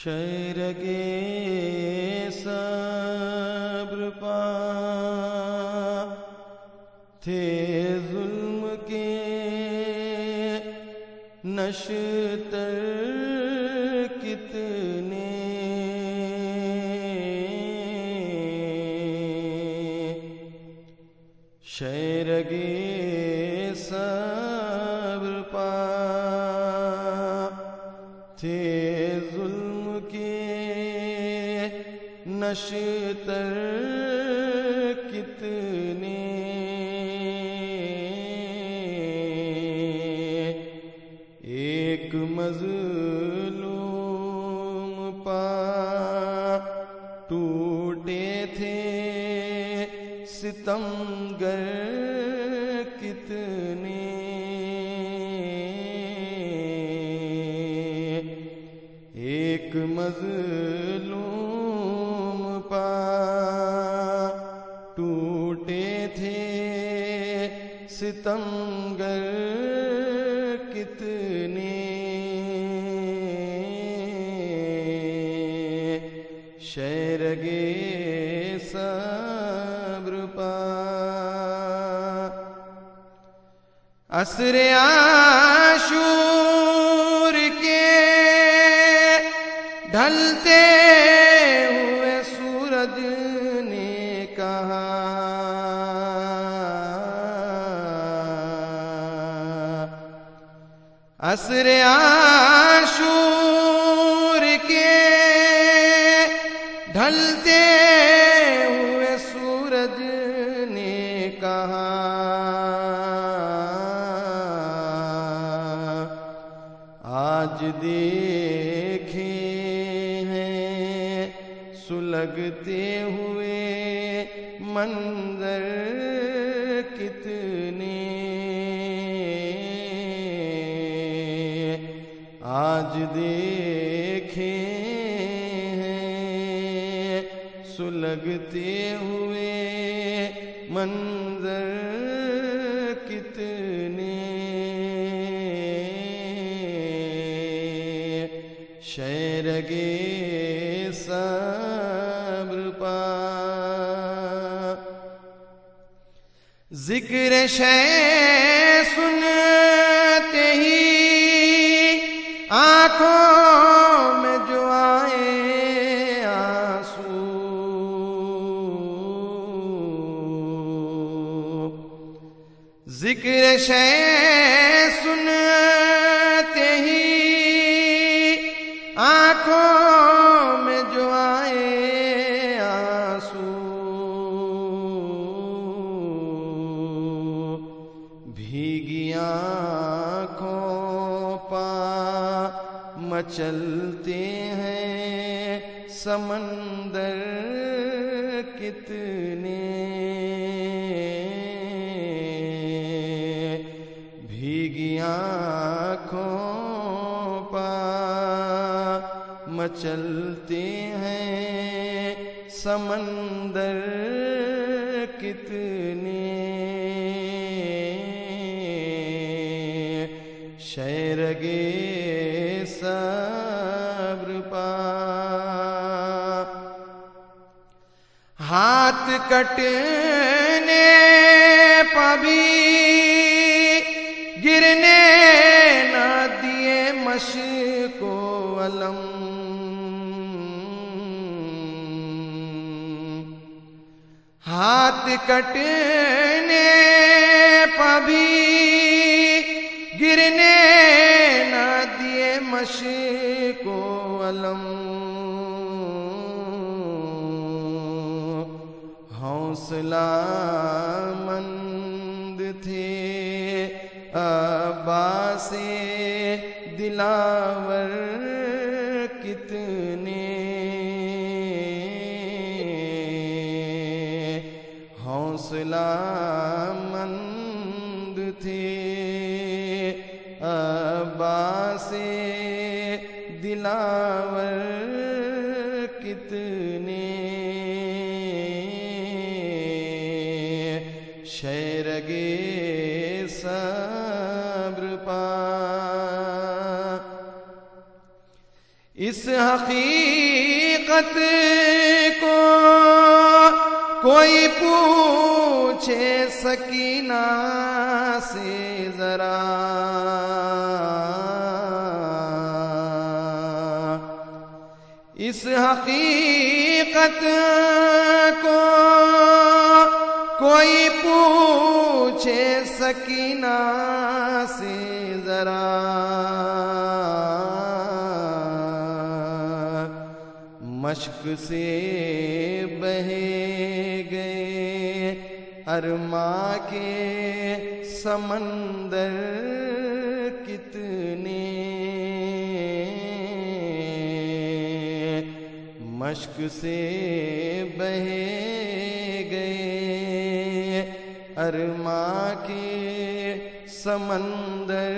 شیرگے صبر پا تھے ظلم کے نشتر کتنے شیرگے صبر پا تھے ظلم کے نشتر کتنے ایک مظلوم پا ٹوٹے تھے ستمگر کتنے ایک مظلوم پا ٹوٹے تھے ستمگر کتنے شیرگے صبر پا عصر عاشور کے ڈھلتے ہوئے سورج نے کہا عصر عاشور کے ڈھلتے ہوئے سورج نے کہا آج دیکھے ہیں سلگتے ہوئے منظر کتنے آج دیکھے ہیں سلگتے ہوئے منظر کتنے شیرگے صبر پا ذکر شے سنتے ہی آنکھوں میں جو آئے آنسو ذکر شے سنتے ہی آنکھوں میں جو آئے آنسو بھیگی آنکھوں پا مچلتے ہیں سمندر کتنے بھیگی آنکھوں پا مچلتے ہیں سمندر کتنے شیرگے صبر پا ہاتھ کٹنے پا بھی گرنے نہ دیے مشق و علم ہاتھ کٹنے پا بھی گرنے نہ دیے مشق و علم حوصلہ مند تھے عباس دلاور کتنے حوصلہ مند تھے عباس دلاور کتنے شیرگے صبر پا اس حقیقت کو کوئی پوچھے سکینہ سے ذرا، اس حقیقت کو کوئی پوچھے سکینہ سے ذرا، مشق سے بہے گئے ارماں کے سمندر کتنے، مشق سے بہے گئے ارماں کے سمندر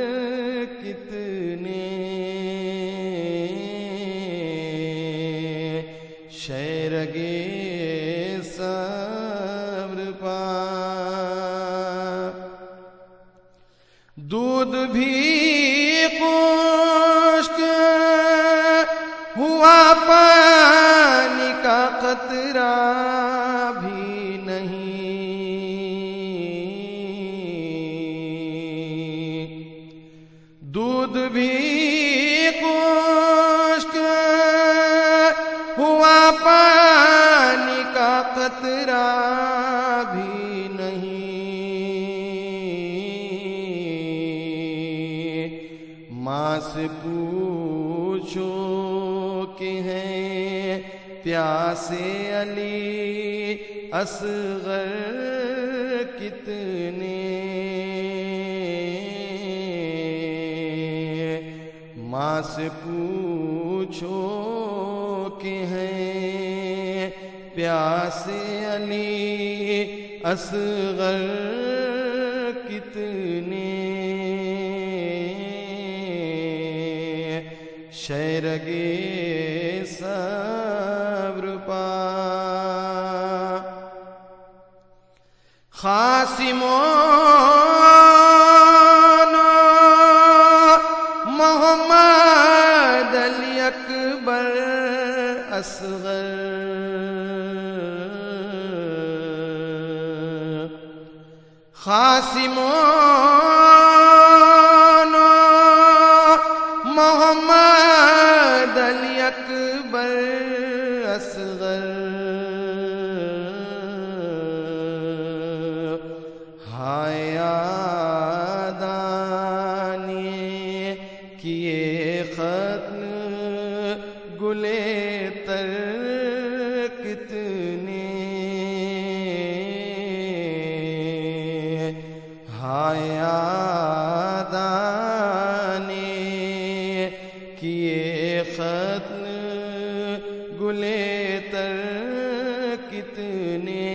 کتنے، شیرگے صبر پا، دودھ بھی خشک ہوا، پانی کا قطرہ بھی نہیں، دودھ بھی خشک ہوا، پانی کا قطرہ بھی نہیں، ماں سے پوچھو کہ ہیں پیاسے علی اصغر کتنے، ماں سے پوچھو کہ ہیں پیاسے علی اصغر کتنے، شیرگے صبر پا، خاصمون محمد علی اکبر اصغر، خاصمون محمد علی اکبر اصغر، ہائے یادانے کیے ختم گلے تر کتنے، ہائے یادانے کیے ختم گلے تر کتنے،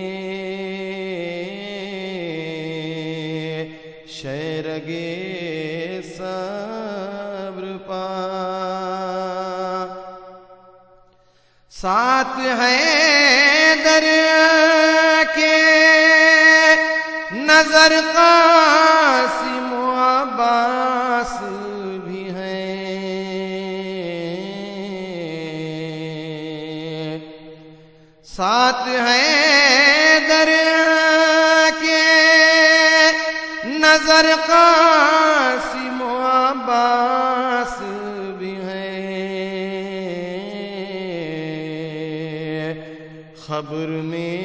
شیرگے صبر پا، ساتھ حیدر کے نظر قاسم و عباس بھی ہیں، ساتھ حیدر کے نظر قاسم و عباس بھی ہیں، خبر میں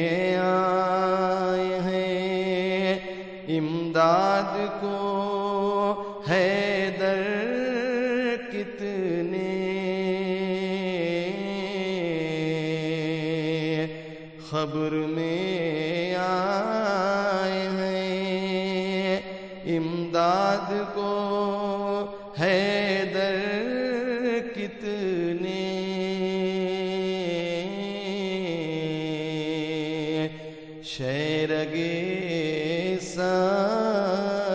آئے ہیں امداد کو حیدر کتنے، خبر میں آئے ہیں امداد کو حیدر کتنے، شیرگے صبر